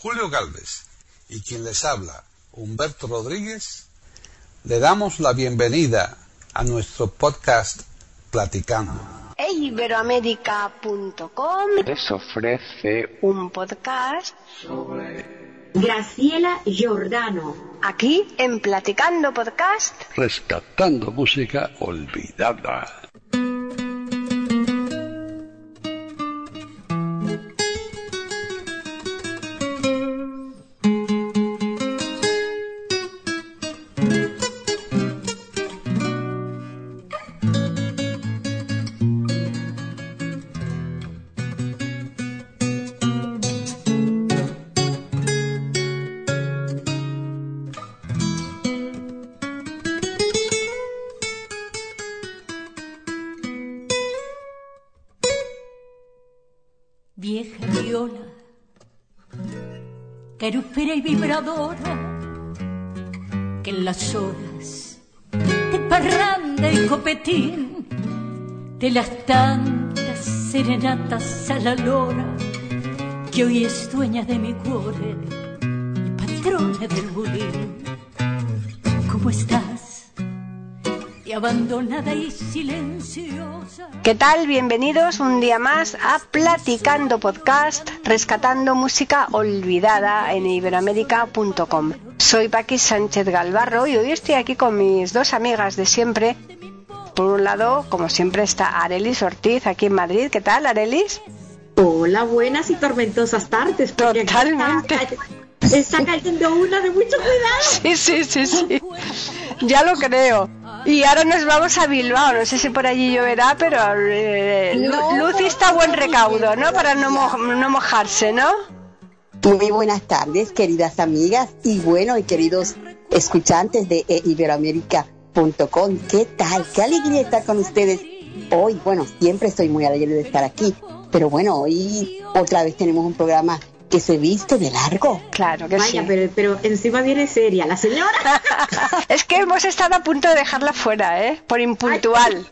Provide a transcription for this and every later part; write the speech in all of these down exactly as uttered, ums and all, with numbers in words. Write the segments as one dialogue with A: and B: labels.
A: Julio Gálvez y quien les habla, Humberto Rodríguez, le damos la bienvenida a nuestro podcast Platicando.
B: e iberoamérica punto com
C: les ofrece
B: un podcast
C: sobre
D: Graciela Giordano.
B: Aquí en Platicando Podcast,
C: rescatando música olvidada.
E: Vieja viola, carúspera y vibradora, que en las horas de parranda y copetín, de las tantas serenatas a la lora, que hoy es dueña de mi cuore y patrona del bulín. ¿Cómo estás? Y abandonada y silenciosa.
B: ¿qué tal? Bienvenidos un día más a Platicando Podcast, rescatando música olvidada en iberoamérica punto com. Soy Paqui Sánchez Galvarro y hoy estoy aquí con mis dos amigas de siempre. Por un lado, como siempre, está Arelis Ortiz aquí en Madrid. ¿Qué tal, Arelis?
D: Hola, buenas y tormentosas tardes.
B: Totalmente.
D: Está, está cayendo una de mucho cuidado.
B: Sí, sí, sí, sí. Ya lo creo. Y ahora nos vamos a Bilbao. No sé si por allí lloverá, pero eh,
F: no,
B: Lucy está a buen recaudo, ¿no? Para no, mo- no mojarse, ¿no?
F: Muy buenas tardes, queridas amigas y bueno, y queridos escuchantes de e iberoamérica punto com. ¿Qué tal? Qué alegría estar con ustedes hoy. Bueno, siempre estoy muy alegre de estar aquí, pero bueno, hoy otra vez tenemos un programa que se viste de largo.
B: Claro que
D: Vaya,
B: sí.
D: pero, pero encima viene seria la señora.
B: Es que hemos estado a punto de dejarla fuera, ¿eh? Por impuntual.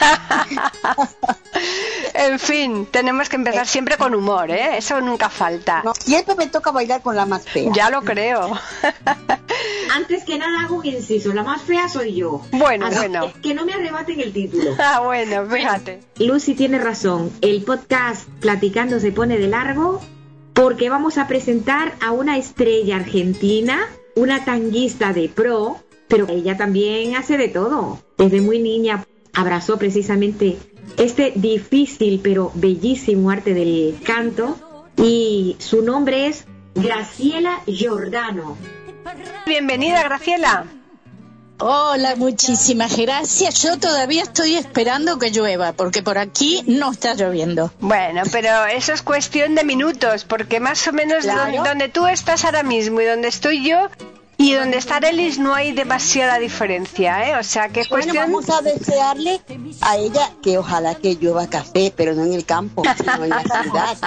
B: En fin, tenemos que empezar siempre con humor, ¿eh? Eso nunca falta.
F: No, siempre me toca bailar con la más fea.
B: Ya lo creo.
D: Antes que nada hago un inciso, la más fea soy yo.
B: Bueno,
D: Así
B: bueno.
D: Que, que no me arrebaten el título.
B: Ah, bueno, fíjate.
D: Lucy tiene razón, el podcast Platicando se pone de largo porque vamos a presentar a una estrella argentina, una tanguista de pro, pero ella también hace de todo. Desde muy niña abrazó precisamente este difícil pero bellísimo arte del canto y su nombre es Graciela Giordano.
B: Bienvenida, Graciela.
G: Hola, muchísimas gracias. Yo todavía estoy esperando que llueva, porque por aquí no está lloviendo.
B: Bueno, pero eso es cuestión de minutos, porque más o menos
F: Claro.
B: donde, donde tú estás ahora mismo y donde estoy yo y donde está Arelis no hay demasiada diferencia, ¿eh? O sea, que es
F: Bueno,
B: cuestión...
F: vamos a desearle a ella que ojalá que llueva café, pero no en el campo, sino en la ciudad.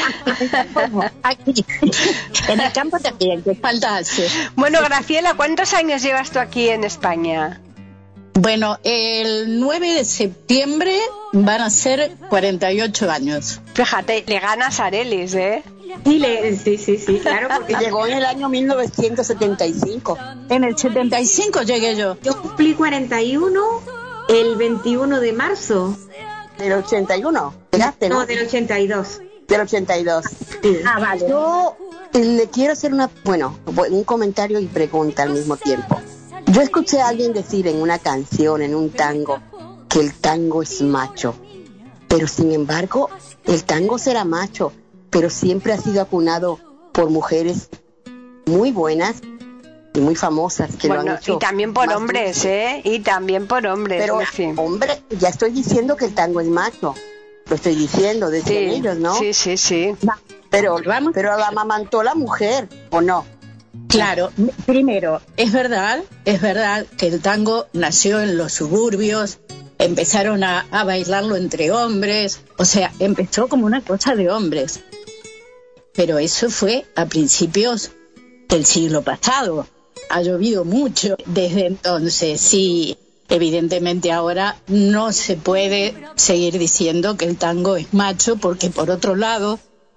G: Aquí, en el campo también, que falta hace.
B: Bueno, Graciela, ¿cuántos años llevas tú aquí en España?
G: Bueno, el nueve de septiembre van a ser cuarenta y ocho años.
B: Fíjate, le ganas a Arelis, ¿eh?
D: Sí, le- sí, sí, sí, claro, porque
F: Que llegó en el año mil novecientos setenta y cinco.
G: En el setenta y cinco llegué yo.
D: yo cumplí cuarenta y uno el veintiuno de marzo.
F: Del ochenta y uno. Llegaste, ¿no?
D: No, del ochenta y dos.
F: Del ochenta y dos.
D: Sí.
G: Ah, vale.
F: Yo le quiero hacer una, bueno, un comentario y pregunta al mismo tiempo. Yo escuché a alguien decir en una canción, en un tango, que el tango es macho. Pero sin embargo, el tango será macho, pero siempre ha sido acunado por mujeres muy buenas y muy famosas que lo
B: Bueno,
F: han hecho.
B: y también por
F: más
B: hombres,
F: dulce.
B: ¿eh? Y también por hombres,
F: Pero,
B: en fin.
F: hombre, ya estoy diciendo que el tango es macho. Lo estoy diciendo, decían
B: Sí,
F: ellos, ¿no?
B: sí, sí, sí.
F: Pero,
G: Vamos.
F: pero la amamantó la mujer, ¿o no?
G: Claro, m- primero, es verdad, es verdad que el tango nació en los suburbios, empezaron a, a bailarlo entre hombres, o sea, empezó como una cosa de hombres. Pero eso fue a principios del siglo pasado. Ha llovido mucho desde entonces, sí. Evidentemente ahora no se puede seguir diciendo que el tango es macho, porque por otro lado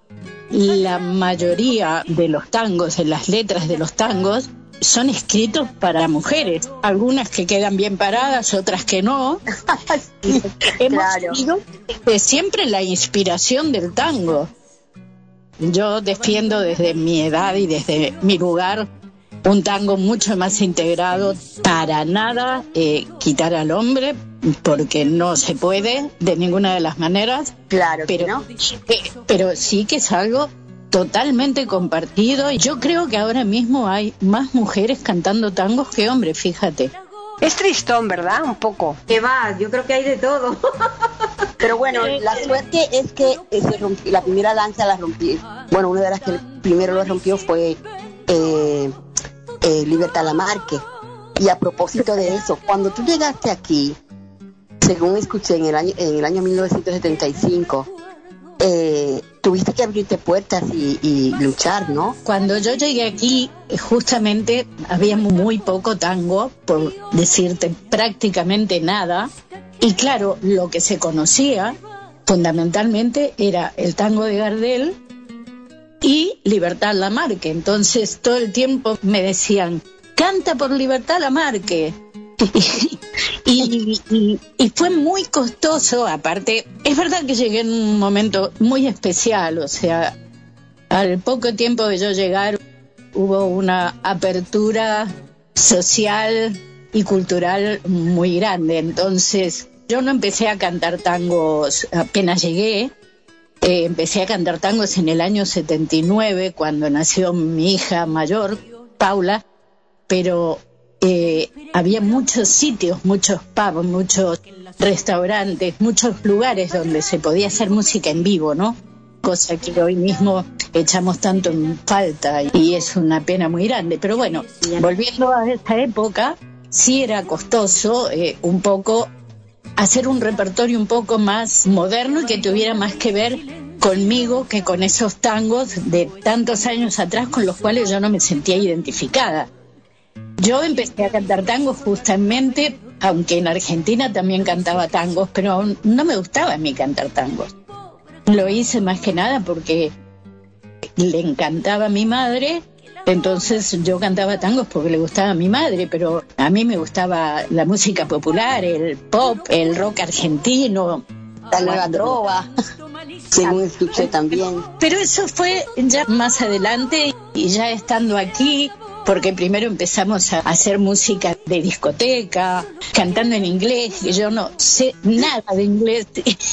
G: la mayoría de los tangos, de las letras de los tangos, son escritos para mujeres. Algunas que quedan bien paradas, otras que no.
F: Sí,
G: Hemos
F: claro.
G: sido eh, siempre la inspiración del tango. Yo defiendo desde mi edad y desde mi lugar un tango mucho más integrado, para nada eh, quitar al hombre, porque no se puede de ninguna de las maneras,
F: Claro que
G: pero,
F: no.
G: eh, pero sí que es algo totalmente compartido. Yo creo que ahora mismo hay más mujeres cantando tangos que hombres, fíjate.
B: Es tristón, ¿verdad? Un poco.
D: ¿Qué va? Yo creo que hay de todo.
F: Pero bueno, la suerte es que eh, se rompió, la primera danza la rompí. Bueno, una de las que primero lo rompió fue eh, eh, Libertad Lamarque. Y a propósito de eso, cuando tú llegaste aquí, según escuché en el año en el año mil novecientos setenta y cinco, eh, tuviste que abrirte puertas y, y luchar, ¿no?
G: Cuando yo llegué aquí, eh, justamente había muy poco tango, por decirte prácticamente nada. Y claro, lo que se conocía fundamentalmente era el tango de Gardel y Libertad Lamarque. Entonces todo el tiempo me decían, canta por Libertad Lamarque. y, y, y fue muy costoso. Aparte, es verdad que llegué en un momento muy especial, o sea, al poco tiempo de yo llegar hubo una apertura social y cultural muy grande. Entonces yo no empecé a cantar tangos apenas llegué. Eh, empecé a cantar tangos en el año setenta y nueve, cuando nació mi hija mayor, Paula, pero eh, había muchos sitios, muchos pubs, muchos restaurantes, muchos lugares donde se podía hacer música en vivo, ¿no? Cosa que hoy mismo echamos tanto en falta y es una pena muy grande. Pero bueno, volviendo a esa época, sí era costoso eh, un poco hacer un repertorio un poco más moderno y que tuviera más que ver conmigo que con esos tangos de tantos años atrás con los cuales yo no me sentía identificada. Yo empecé a cantar tangos justamente, aunque en Argentina también cantaba tangos, pero no me gustaba a mí cantar tangos. Lo hice más que nada porque le encantaba a mi madre. Entonces yo cantaba tangos porque le gustaba a mi madre, pero a mí me gustaba la música popular, el pop, el rock argentino,
F: La nueva trova, según escuché también.
G: Pero eso fue ya más adelante y ya estando aquí, porque primero empezamos a hacer música de discoteca, cantando en inglés, y yo no sé nada de inglés.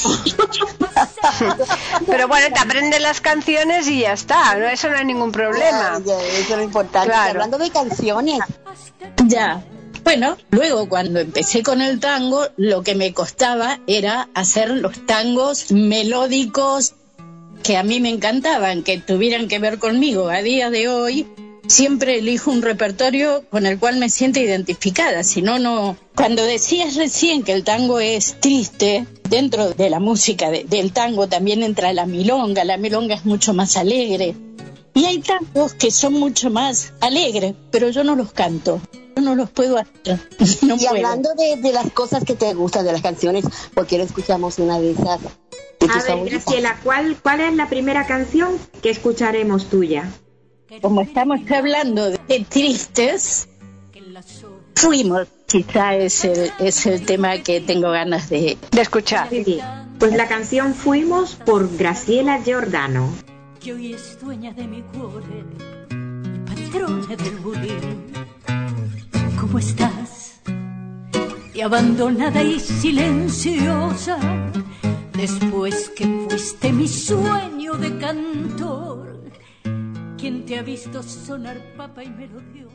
B: Pero bueno, te aprendes las canciones y ya está, ¿no? Eso no hay ningún problema.
F: Ya, ya, eso es lo importante.
B: Claro.
F: Y hablando de canciones,
G: Ya. Bueno, luego cuando empecé con el tango, lo que me costaba era hacer los tangos melódicos que a mí me encantaban, que tuvieran que ver conmigo. A día de hoy siempre elijo un repertorio con el cual me siento identificada, si no, no. Cuando decías recién que el tango es triste, dentro de la música de, del tango también entra la milonga, la milonga es mucho más alegre. Y hay tangos que son mucho más alegres, pero yo no los canto, yo no los puedo hacer. No
F: y
G: puedo.
F: hablando de, de las cosas que te gustan de las canciones, porque no escuchamos una de esas de tus
D: A ver,
F: favoritas.
D: Graciela, ¿cuál, ¿cuál es la primera canción que escucharemos tuya?
G: Como estamos hablando de tristes, fuimos, quizá es el, es el tema que tengo ganas de...
B: De escuchar.
D: Sí, pues la canción Fuimos por Graciela Giordano.
E: Que hoy es dueña de mi cuore y patrona del bulín. ¿Cómo estás? Y abandonada y silenciosa, después que fuiste mi sueño de cantor. ¿Quién te ha visto sonar papa y melodiosa?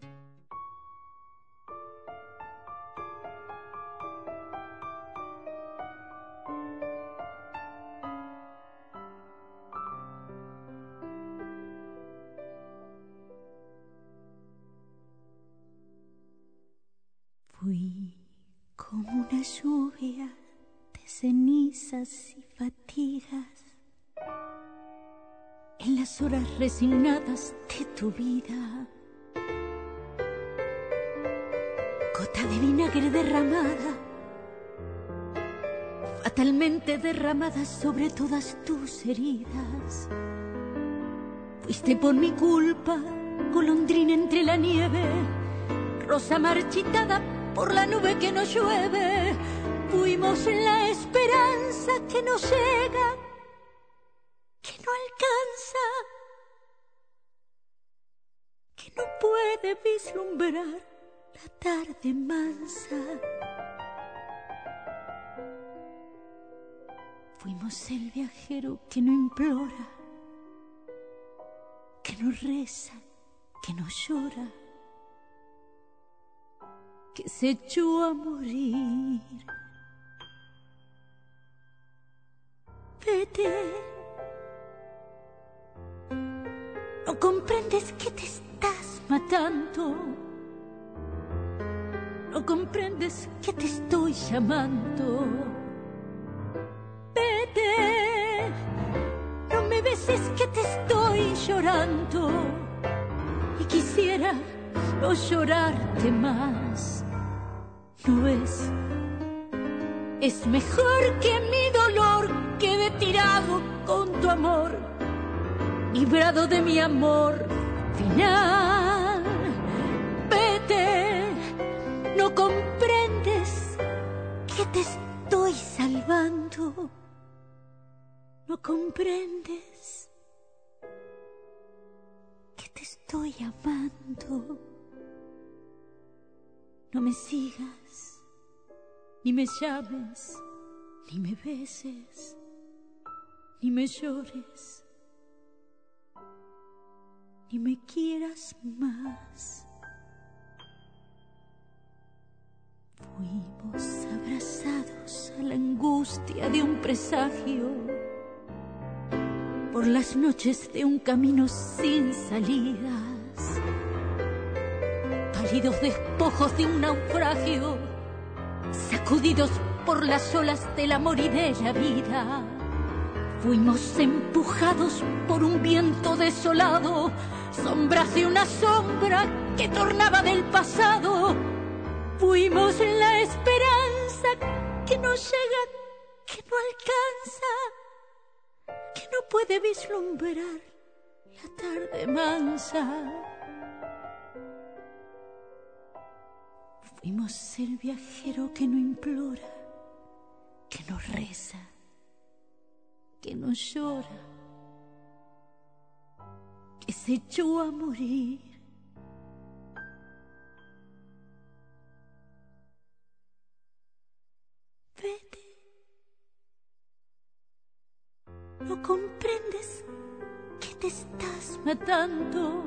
E: Fui como una lluvia de cenizas y fatigas en las horas resignadas de tu vida. Gota de vinagre derramada, fatalmente derramada sobre todas tus heridas. Fuiste por mi culpa, golondrina entre la nieve, rosa marchitada por la nube que no llueve. Fuimos la esperanza que no llega, que no alcanza, que no puede vislumbrar la tarde mansa. Fuimos el viajero que no implora, que no reza, que no llora, que se echó a morir. Vete, no comprendes que te estás matando, no comprendes que te estoy llamando. Vete, no me beses que te estoy llorando y quisiera no llorarte más. ¿No ves? Es mejor que mi dolor quede tirado con tu amor, librado de mi amor final. Vete, no comprendes que te estoy salvando, no comprendes que te estoy amando. No me sigas, ni me llames, ni me beses, ni me llores, ni me quieras más. Fuimos abrazados a la angustia de un presagio, por las noches de un camino sin salidas, pálidos despojos de un naufragio, sacudidos por las olas del amor y de la vida. Fuimos empujados por un viento desolado, sombras de una sombra que tornaba del pasado. Fuimos la esperanza que no llega, que no alcanza, que no puede vislumbrar la tarde mansa. Fuimos el viajero que no implora, que no reza, que no llora, que se echó a morir. Vete, no comprendes que te estás matando,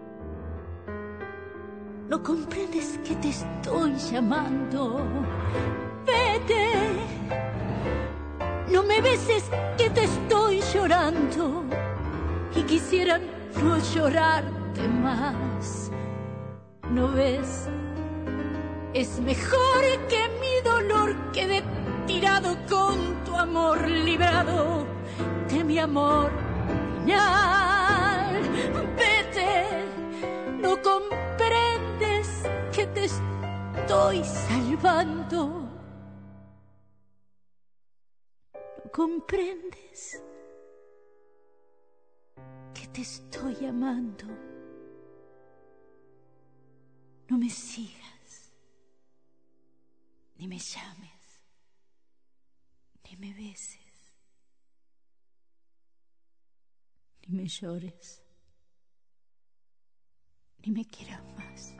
E: no comprendes que te estoy llamando. Vete, no me beses que te estoy llorando y quisiera no llorarte más. ¿No ves? Es mejor que mi dolor quede tirado con tu amor, librado de mi amor final. Vete, no comprendes que te estoy salvando, no comprendes que te estoy amando. No me sigas, ni me llames, ni me beses, ni me llores, ni me quieras más.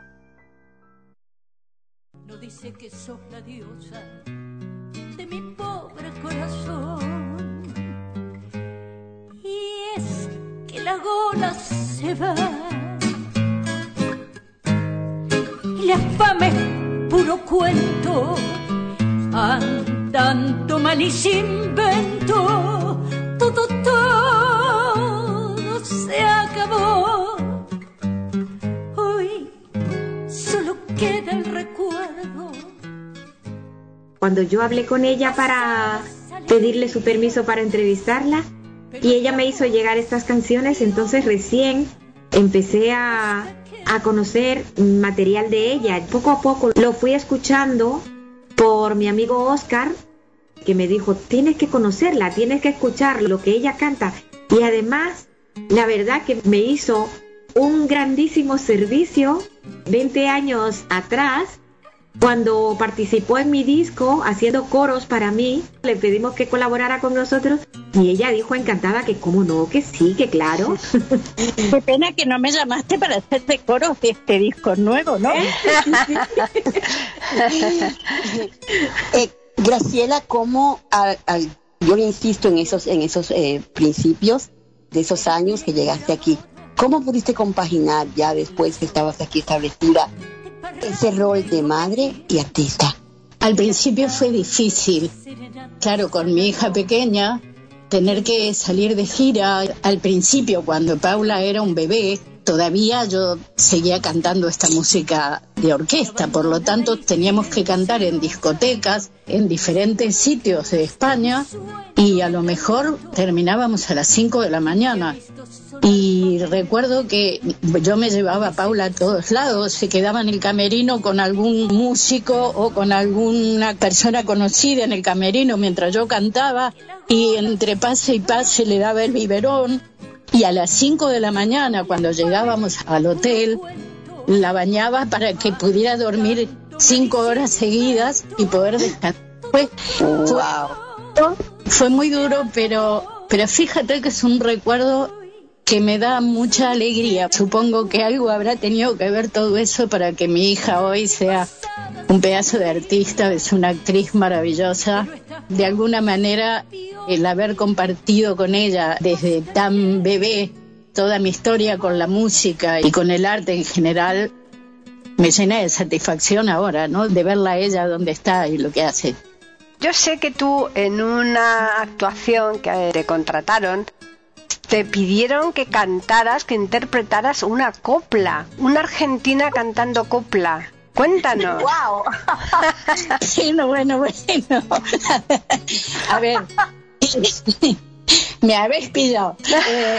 E: No dice que sos la diosa de mi pobre corazón, y es que la gola se va y la fama es puro cuento, andando mal y sin vento, todo, todo se acabó. Hoy solo queda el recuerdo.
D: Cuando yo hablé con ella para pedirle su permiso para entrevistarla y ella me hizo llegar estas canciones, entonces recién empecé a, a conocer material de ella. Poco a poco lo fui escuchando por mi amigo Oscar, que me dijo, tienes que conocerla, tienes que escuchar lo que ella canta. Y además la verdad que me hizo un grandísimo servicio veinte años atrás, cuando participó en mi disco haciendo coros para mí. Le pedimos que colaborara con nosotros y ella dijo encantada que cómo no, que sí, que claro.
G: Qué pena que no me llamaste para hacerte coros de este disco nuevo, ¿no?
F: eh, Graciela, ¿cómo al, al, yo insisto en esos, en esos eh, principios de esos años que llegaste aquí? ¿Cómo pudiste compaginar ya después que estabas aquí establecida ese rol de madre y artista?
G: Al principio fue difícil. Claro, con mi hija pequeña, tener que salir de gira. Al principio, cuando Paula era un bebé, todavía yo seguía cantando esta música de orquesta, por lo tanto teníamos que cantar en discotecas, en diferentes sitios de España, y a lo mejor terminábamos a las cinco de la mañana. Y recuerdo que yo me llevaba a Paula a todos lados, se quedaba en el camerino con algún músico o con alguna persona conocida en el camerino mientras yo cantaba, y entre pase y pase le daba el biberón. Y a las cinco de la mañana, cuando llegábamos al hotel, la bañaba para que pudiera dormir cinco horas seguidas y poder descansar. Fue, fue, fue muy duro, pero, pero fíjate que es un recuerdo que me da mucha alegría. Supongo que algo habrá tenido que ver todo eso para que mi hija hoy sea un pedazo de artista, es una actriz maravillosa. De alguna manera, el haber compartido con ella desde tan bebé toda mi historia con la música y con el arte en general, me llena de satisfacción ahora, ¿no? De verla a ella donde está y lo que hace.
B: Yo sé que tú, en una actuación que te contrataron, te pidieron que cantaras, que interpretaras una copla, una argentina cantando copla. Cuéntanos.
G: ¡Wow! Bueno, bueno, bueno. A ver, me habéis pillado. Eh,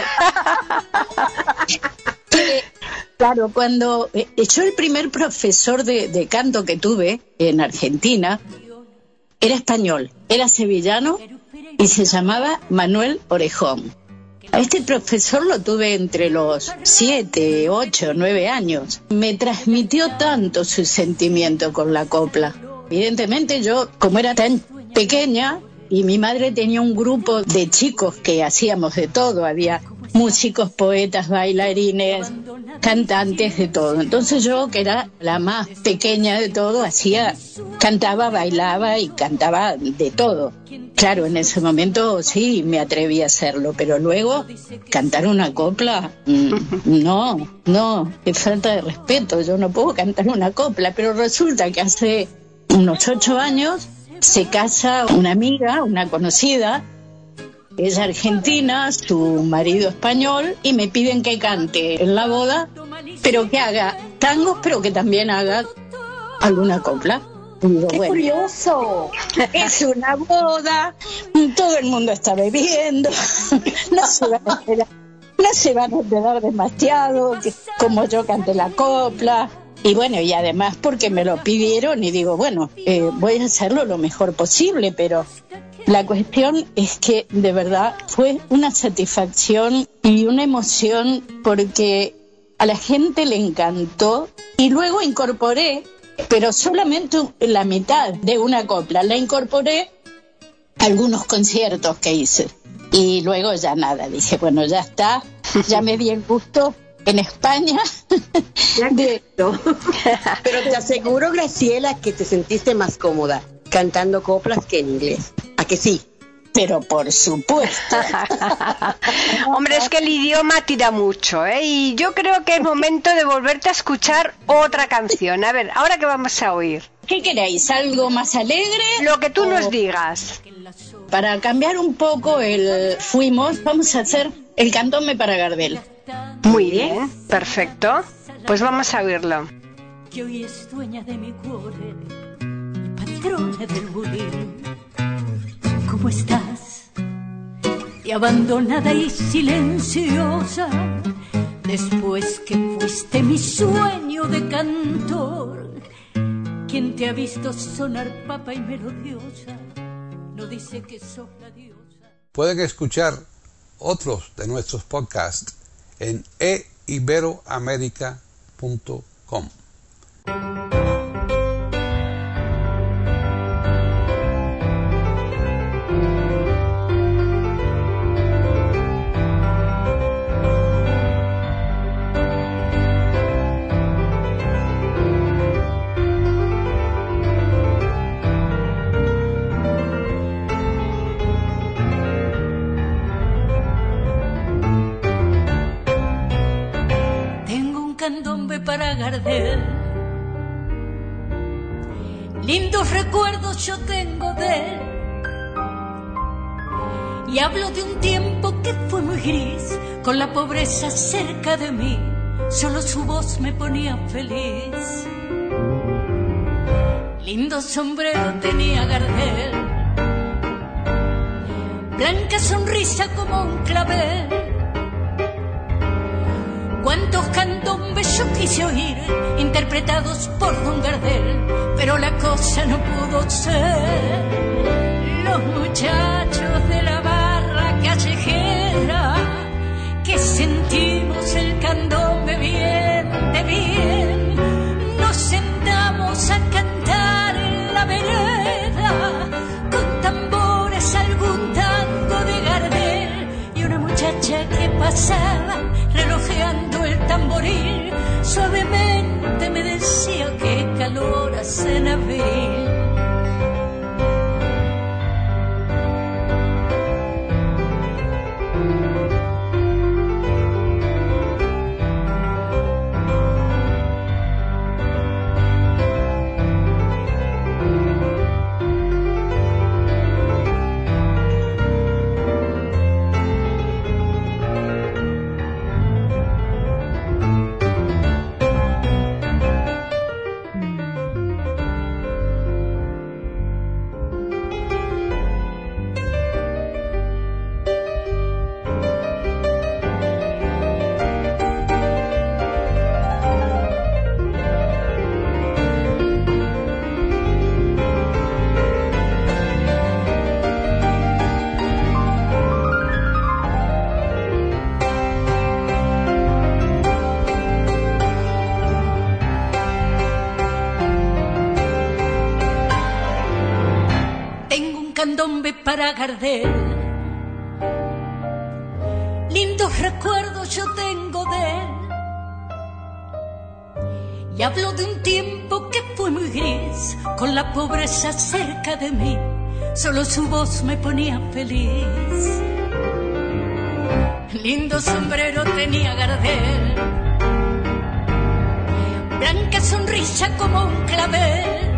G: eh, claro, cuando eh, yo el primer profesor de, de canto que tuve en Argentina era español, era sevillano y se llamaba Manuel Orejón. A este profesor lo tuve entre los siete, ocho, nueve años. Me transmitió tanto su sentimiento con la copla. Evidentemente yo, como era tan pequeña, y mi madre tenía un grupo de chicos que hacíamos de todo, había músicos, poetas, bailarines, cantantes, de todo. Entonces yo, que era la más pequeña de todo, hacía, cantaba, bailaba y cantaba de todo. Claro, en ese momento sí me atreví a hacerlo, pero luego cantar una copla, no, no, es falta de respeto, yo no puedo cantar una copla. Pero resulta que hace unos ocho años se casa una amiga, una conocida, ella argentina, su marido español, y me piden que cante en la boda, pero que haga tangos, pero que también haga alguna copla. Digo,
F: ¡qué
G: bueno,
F: curioso!
G: Es una boda, todo el mundo está bebiendo, no se van a enterar, no se van a enterar demasiado que, como yo canté la copla. Y bueno, y además porque me lo pidieron y digo, bueno, eh, voy a hacerlo lo mejor posible, pero la cuestión es que de verdad fue una satisfacción y una emoción porque a la gente le encantó. Y luego incorporé, pero solamente la mitad de una copla, la incorporé a algunos conciertos que hice. Y luego ya nada, dije, bueno, ya está, ya me di el gusto en España.
F: De... Pero te aseguro, Graciela, que te sentiste más cómoda cantando coplas que en inglés. ¿A que sí?
G: Pero por supuesto.
B: Hombre, es que el idioma tira mucho, ¿eh? Y yo creo que es momento de volverte a escuchar otra canción. A ver, ¿ahora qué vamos a oír?
G: ¿Qué queréis? ¿Algo más alegre?
B: Lo que tú
G: o...
B: nos digas.
G: Para cambiar un poco el fuimos, vamos a hacer el Cantome para Gardel.
B: Muy bien, perfecto. Pues vamos a oírlo.
E: Que hoy es dueña de mi cuore y patrona del bulín. ¿Cómo estás? Y abandonada y silenciosa, después que fuiste mi sueño de cantor. Quien te ha visto sonar papa y melodiosa, no dice que sos la diosa.
A: Pueden escuchar otros de nuestros podcasts en e iberoamerica punto com.
E: Para Gardel, lindos recuerdos yo tengo de él, y hablo de un tiempo que fue muy gris, con la pobreza cerca de mí, solo su voz me ponía feliz. Lindo sombrero tenía Gardel, blanca sonrisa como un clavel. Cuántos candombes yo quise oír, interpretados por Don Gardel, pero la cosa no pudo ser. Los muchachos de la barra callejera, que sentimos el candombe bien de bien, nos sentamos a cantar en la vereda, con tambores algún tango de Gardel, y una muchacha que pasaba relojeando el tamboril, suavemente me decía qué calor hace en abril. Para Gardel, lindos recuerdos yo tengo de él, y hablo de un tiempo que fue muy gris, con la pobreza cerca de mí, solo su voz me ponía feliz. Lindo sombrero tenía Gardel, blanca sonrisa como un clavel.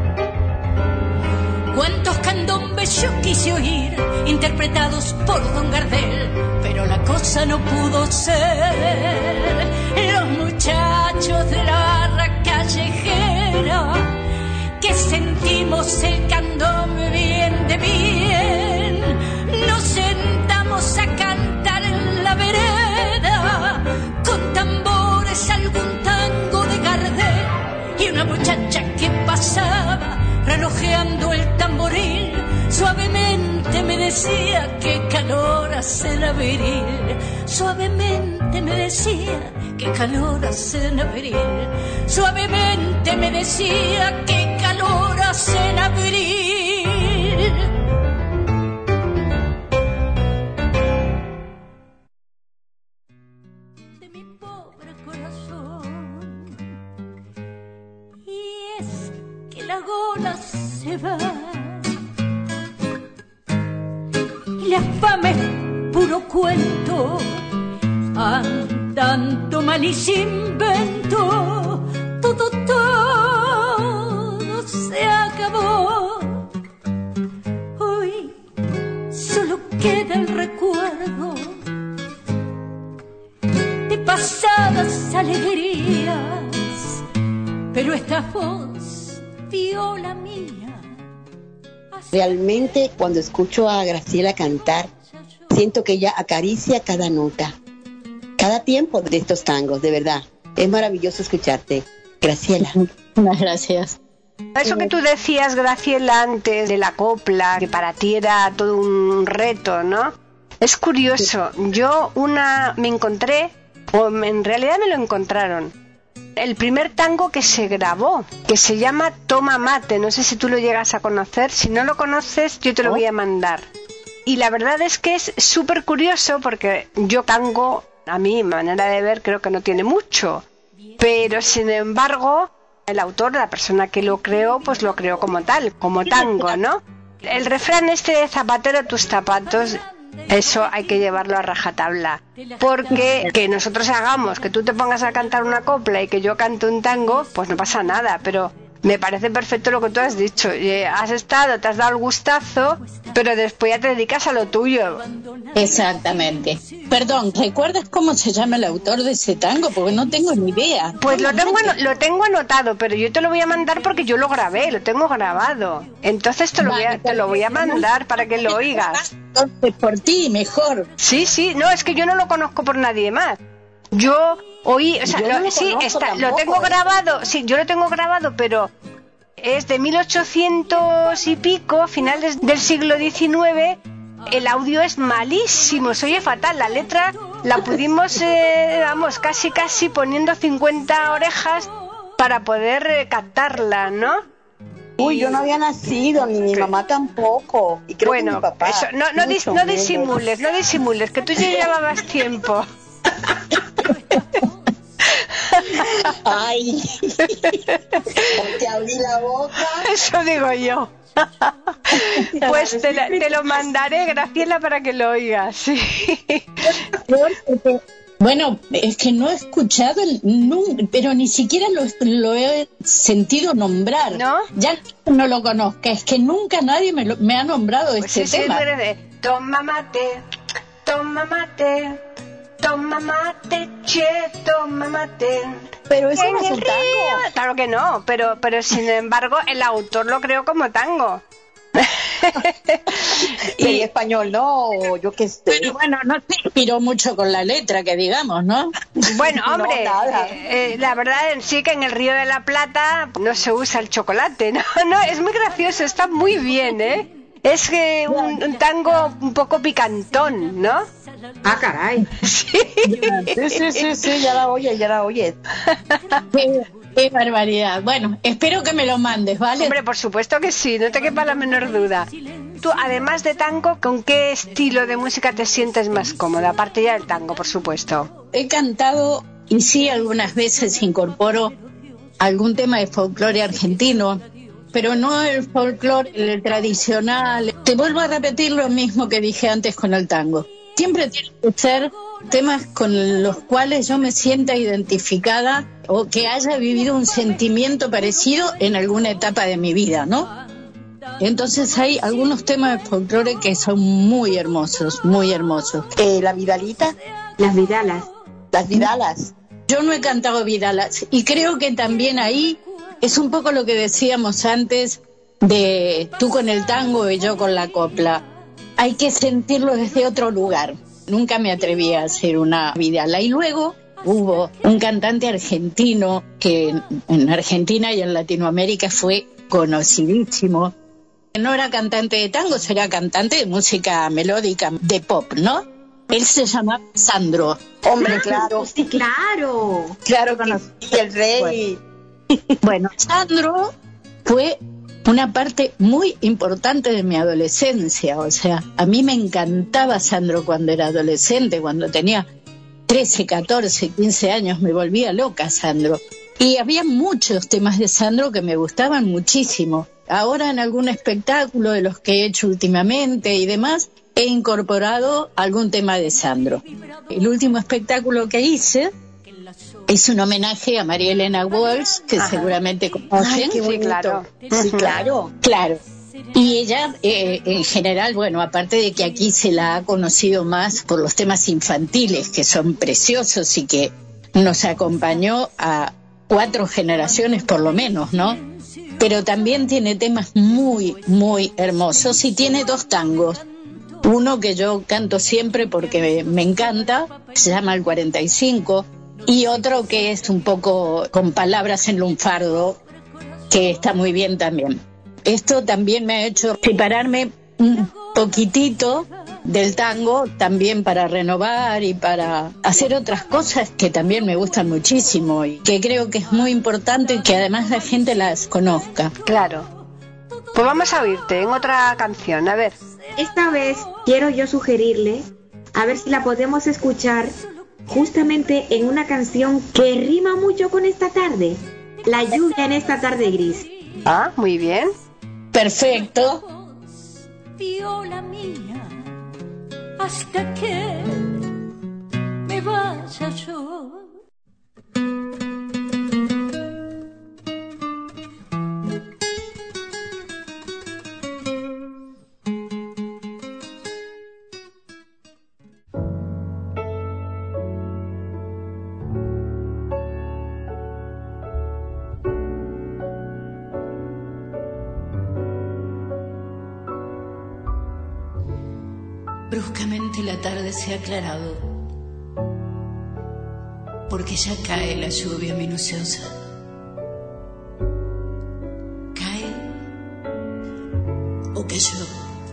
E: Cuántos candombes yo quise oír, interpretados por Don Gardel, pero la cosa no pudo ser. Los muchachos de la barra callejera, que sentimos el candombe bien de bien, nos sentamos a cantar en la vereda, con tambores algún tango de Gardel, y una muchacha que pasaba relojeando el tamboril, suavemente me decía qué calor hace en abril. Suavemente me decía qué calor hace en abril. Suavemente me decía qué calor hace en abril. De mi pobre corazón, y es que la gola se va, y la fama es puro cuento, andando mal y sin vento, todo, todo se acabó. Hoy solo queda el recuerdo de pasadas alegrías, pero esta voz vio la mía.
F: Realmente cuando escucho a Graciela cantar, siento que ella acaricia cada nota, cada tiempo de estos tangos, de verdad. Es maravilloso escucharte, Graciela.
G: Muchas gracias.
B: Eso que tú decías, Graciela, antes de la copla, que para ti era todo un reto, ¿no? Es curioso, yo una me encontré, o en realidad me lo encontraron, el primer tango que se grabó, que se llama Toma Mate, no sé si tú lo llegas a conocer, si no lo conoces yo te lo voy a mandar. Y la verdad es que es súper curioso porque yo tango, a mi manera de ver, creo que no tiene mucho, pero sin embargo el autor, la persona que lo creó, pues lo creó como tal, como tango, ¿no? El refrán este de zapatero tus zapatos, eso hay que llevarlo a rajatabla, porque que nosotros hagamos, que tú te pongas a cantar una copla y que yo cante un tango, pues no pasa nada, pero me parece perfecto lo que tú has dicho. Eh, has estado, te has dado el gustazo, pero después ya te dedicas a lo tuyo.
G: Exactamente. Perdón, ¿recuerdas cómo se llama el autor de ese tango? Porque no tengo ni idea.
B: Pues lo tengo, lo tengo anotado, pero yo te lo voy a mandar porque yo lo grabé, lo tengo grabado. Entonces te lo, voy a, te lo voy a mandar para que lo oigas.
G: Entonces por ti, mejor.
B: Sí, sí, no, es que yo no lo conozco por nadie más. Yo oí, o sea,
F: Yo no
B: lo,
F: lo
B: sí,
F: conozco
B: está,
F: tampoco,
B: lo tengo
F: ¿eh?
B: grabado, sí, yo lo tengo grabado, pero es de mil ochocientos y pico, finales del siglo diecinueve. El audio es malísimo, se oye fatal. La letra la pudimos, eh, vamos, casi casi poniendo cincuenta orejas para poder eh, captarla, ¿no?
F: Uy, yo no había nacido, ni mi mamá tampoco. Y creo
B: Bueno,
F: que mi papá.
B: eso, no, no, dis,
F: mucho
B: no
F: menos.
B: disimules, no disimules, que tú ya llevabas tiempo.
F: Ay, te abrí la boca.
B: Eso digo yo. Pues te, la, te lo mandaré, Graciela, para que lo oigas. Sí.
G: Bueno, es que no he escuchado, el, no, pero ni siquiera lo, lo he sentido nombrar.
B: ¿No?
G: Ya no lo conozca, es que nunca nadie me, lo, me ha nombrado
B: Pues
G: este
B: sí,
G: tema.
B: Sí, de, toma mate, toma mate, toma mate, che, toma mate.
F: Pero eso
B: En
F: no es
B: el
F: un
B: río.
F: tango.
B: Claro que no, pero, pero sin embargo el autor lo creó como tango.
F: Y en español, no, yo qué sé.
G: Pero bueno, no se inspiró mucho con la letra, que digamos, ¿no?
B: Bueno,
F: No,
B: hombre,
F: nada.
B: eh, eh, la verdad en sí que en el Río de la Plata no se usa el chocolate, ¿no? No, es muy gracioso, está muy bien, ¿eh? Es que un, un tango un poco picantón, ¿no?
D: Ah, caray.
B: Sí.
F: Sí, sí, sí, sí, ya la oye, ya la oye.
G: Qué, qué barbaridad. Bueno, espero que me lo mandes, ¿vale?
B: Hombre, por supuesto que sí, no te quepa la menor duda. Tú, además de tango, ¿con qué estilo de música te sientes más cómoda? Aparte ya del tango, por supuesto.
G: He cantado y sí algunas veces incorporo algún tema de folclore argentino, pero no el folclore el tradicional. Te vuelvo a repetir lo mismo que dije antes con el tango. Siempre tiene que ser temas con los cuales yo me sienta identificada o que haya vivido un sentimiento parecido en alguna etapa de mi vida, ¿no? Entonces hay algunos temas de folclore que son muy hermosos, muy hermosos.
F: Eh, la Vidalita,
D: Las Vidalas.
F: las Vidalas.
G: Yo no he cantado Vidalas y creo que también ahí es un poco lo que decíamos antes de tú con el tango y yo con la copla. Hay que sentirlo desde otro lugar. Nunca me atreví a hacer una Vidala. Y luego hubo un cantante argentino que en Argentina y en Latinoamérica fue conocidísimo. No era cantante de tango, era cantante de música melódica, de pop, ¿no? Él se llamaba Sandro.
F: Hombre, claro.
D: Sí, claro.
F: Claro que sí, el rey.
G: Bueno, Sandro fue una parte muy importante de mi adolescencia. O sea, a mí me encantaba Sandro cuando era adolescente, cuando tenía trece, catorce, quince años, me volvía loca Sandro. Y había muchos temas de Sandro que me gustaban muchísimo. Ahora en algún espectáculo de los que he hecho últimamente y demás, he incorporado algún tema de Sandro. El último espectáculo que hice es un homenaje a María Elena Walsh, que
B: Ajá.
G: seguramente conocen.
F: Ay, qué bonito.
B: Sí, claro.
F: Sí, claro.
G: Claro. Y ella, eh, en general, bueno, aparte de que aquí se la ha conocido más por los temas infantiles, que son preciosos y que nos acompañó a cuatro generaciones por lo menos, ¿no? Pero también tiene temas muy, muy hermosos y tiene dos tangos. Uno que yo canto siempre porque me, me encanta, se llama El cuarenta y cinco, y otro que es un poco con palabras en lunfardo, que está muy bien también. Esto también me ha hecho separarme un poquitito del tango también para renovar y para hacer otras cosas que también me gustan muchísimo y que creo que es muy importante que además la gente las conozca.
B: Claro. Pues vamos a oírte en otra canción, a ver.
D: Esta vez quiero yo sugerirle, a ver si la podemos escuchar justamente en una canción que rima mucho con esta tarde. La lluvia en esta tarde gris.
B: Ah, muy bien.
G: Perfecto.
E: Viola mía, hasta que me vaya yo. Bruscamente la tarde se ha aclarado, porque ya cae la lluvia minuciosa. Cae o cayó.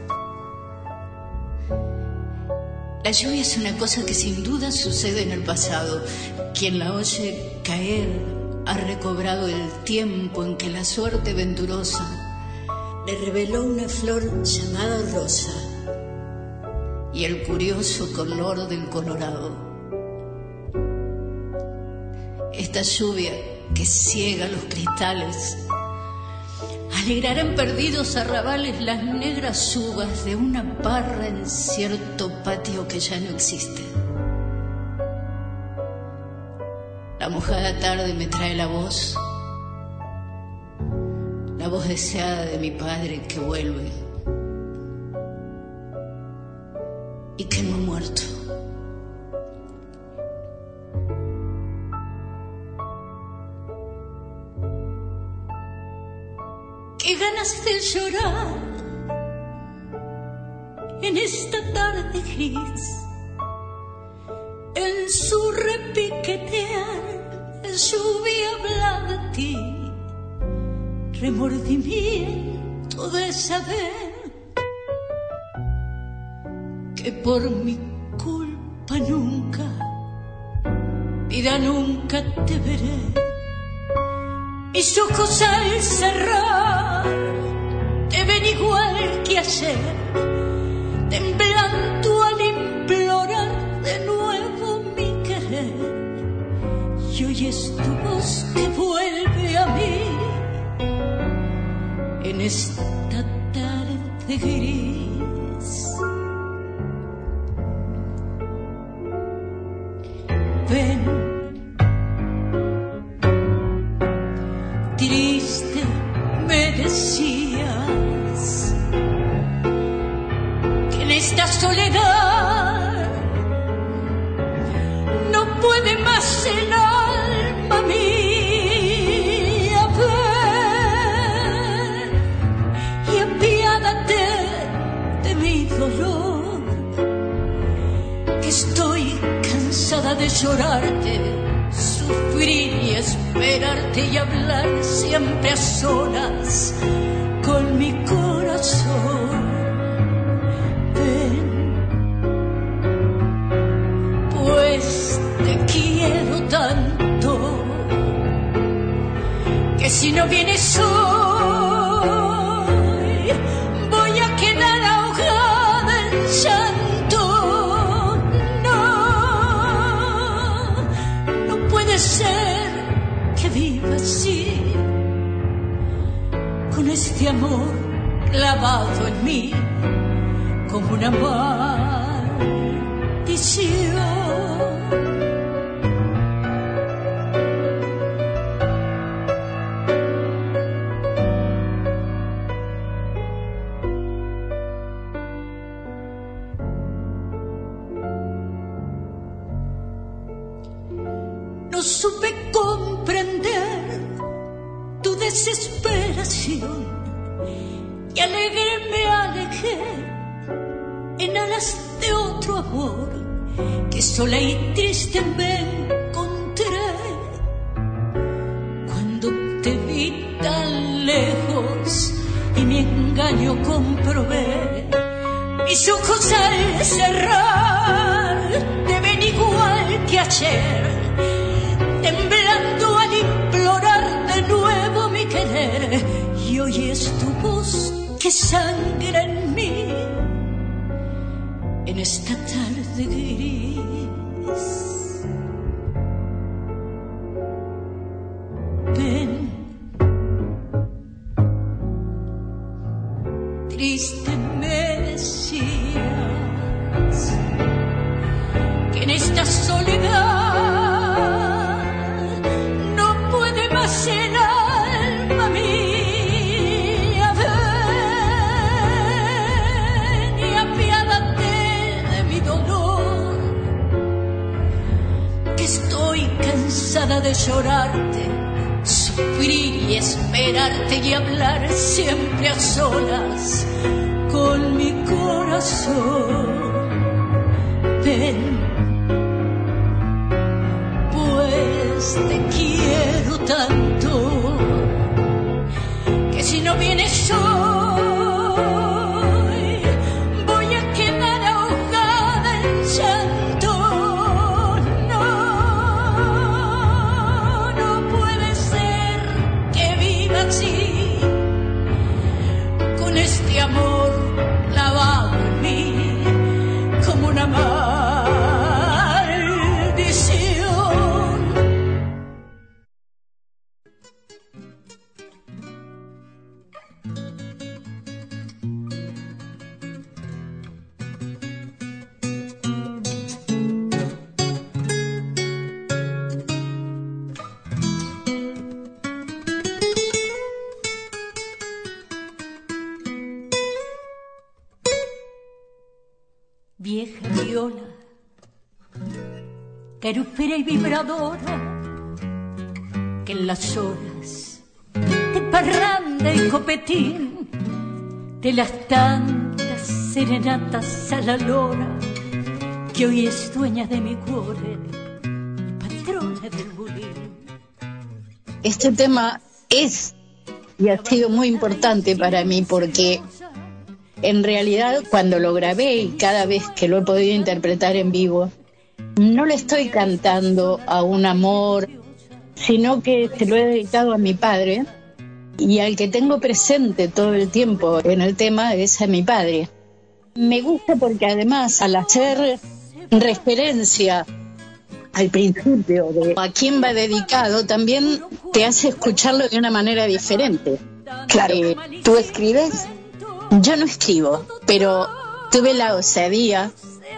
E: La lluvia es una cosa que sin duda sucede en el pasado. Quien la oye caer ha recobrado el tiempo en que la suerte venturosa le reveló una flor llamada rosa y el curioso color del colorado. Esta lluvia que ciega los cristales alegrará en perdidos arrabales las negras uvas de una parra en cierto patio que ya no existe. La mojada tarde me trae la voz, la voz deseada de mi padre que vuelve y que no ha muerto. Qué ganas de llorar en esta tarde gris, en su repiquetear, lluvia habla de ti, remordimiento de saber que por mi culpa nunca, vida nunca te veré. Mis ojos al cerrar te ven igual que ayer, temblando al implorar de nuevo mi querer. Y oyes tu voz que vuelve a mí en esta tarde gris. Ven, triste me decías que en esta soledad no puede más el alma mía. Ven y apiádate de mi dolor, que estoy cansada de llorarte, sufrir y esperarte y hablar siempre a solas con mi corazón. Ven, pues te quiero tanto que si no vienes hoy voy a quedar ahogada en llanto. Puede ser que viva así, con este amor clavado en mí como una maldición. No supe comprender tu desesperación y alegre me alejé en alas de otro amor que sola y triste me encontré cuando te vi tan lejos y mi engaño comprobé. Mis mis ojos al cerrar te ven igual que ayer, temblando al implorar de nuevo mi querer, y hoy es tu voz que sangra en mí en esta tarde gris. Ven, triste me decías que en esta soledad no puede más el alma mía. Ven y apiádate de mi dolor, que estoy cansada de llorarte, sufrir y esperarte y hablar siempre a solas con mi corazón. Ven, pues te quiero tanto que si no vienes hoy voy a quedar ahogada en llanto. No, no puede ser que viva así, con este amor clavado en mí como una maldición. Vieja viola, carúspera y vibradora, que en las horas de parranda y copetín, de las tantas serenatas a la lora, que hoy es dueña de mi cuore y patrona del bulín.
G: Este tema es y ha sido muy importante para mí porque en realidad cuando lo grabé y cada vez que lo he podido interpretar en vivo, no le estoy cantando a un amor, sino que se lo he dedicado a mi padre, y al que tengo presente todo el tiempo en el tema es a mi padre. Me gusta porque además al hacer referencia al principio de a quién va dedicado, también te hace escucharlo de una manera diferente.
F: Claro,
G: Eh,
F: ¿tú escribes?
G: Yo no escribo, pero tuve la osadía